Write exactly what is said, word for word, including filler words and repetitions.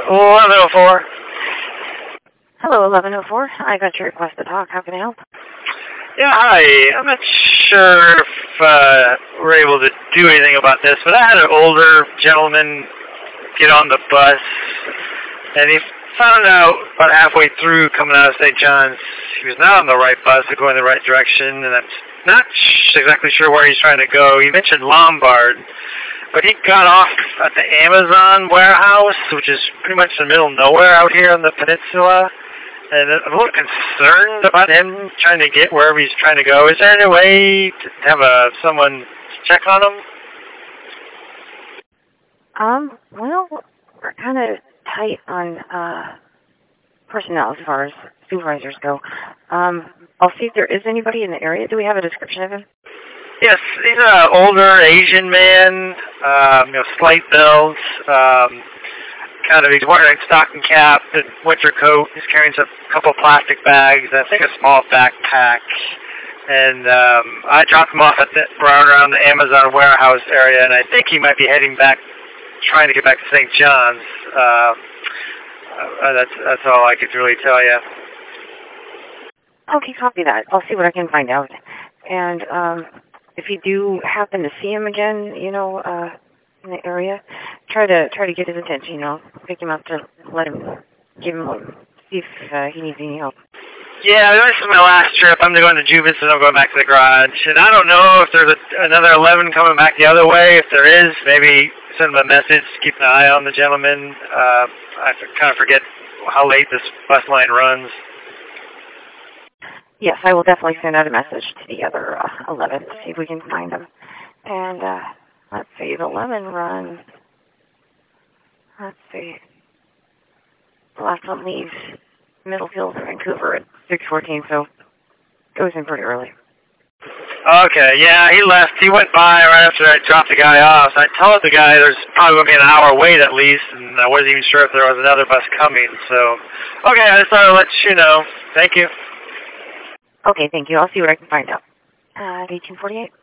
eleven oh four. Hello, eleven oh four. I got your request to talk. How can I help? Yeah, hi. I'm not sure if uh, we're able to do anything about this, but I had an older gentleman get on the bus, and he found out about halfway through coming out of Saint John's he was not on the right bus or going the right direction, and I'm not sh- exactly sure where he's trying to go. He mentioned Lombard, but he got off at the Amazon warehouse, which is pretty much in the middle of nowhere out here on the peninsula. And I'm a little concerned about him trying to get wherever he's trying to go. Is there any way to have a, someone check on him? Um, well, we're kind of tight on uh, personnel as far as supervisors go. Um, I'll see if there is anybody in the area. Do we have a description of him? Yes, he's an older Asian man, um, you know, slight build, um, kind of, he's wearing a stocking cap, and winter coat. He's carrying a couple plastic bags, and I think a small backpack. And um, I dropped him off at the, around, around the Amazon warehouse area, and I think he might be heading back, trying to get back to Saint John's. Uh, uh, that's that's all I could really tell you. Okay, copy that. I'll see what I can find out. And um, if you do happen to see him again, you know, uh, in the area, try to try to get his attention. You know, pick him up to let him, give him, see if uh, he needs any help. Yeah, this is my last trip. I'm going to Juvis and I'm going back to the garage. And I don't know if there's a, another eleven coming back the other way. If there is, maybe send him a message. Keep an eye on the gentleman. Uh, I kind of forget how late this bus line runs. Yes, I will definitely send out a message to the other uh, eleven to see if we can find him. And uh, let's see, the eleven runs. Let's see. The last one leaves Middlefield, Vancouver at six fourteen, so it goes in pretty early. Okay, yeah, he left. He went by right after I dropped the guy off. So I told the guy there's probably going to be an hour wait at least, and I wasn't even sure if there was another bus coming. So, okay, I just thought I'd let you know. Thank you. Okay, thank you. I'll see what I can find out. Uh, eighteen forty-eight.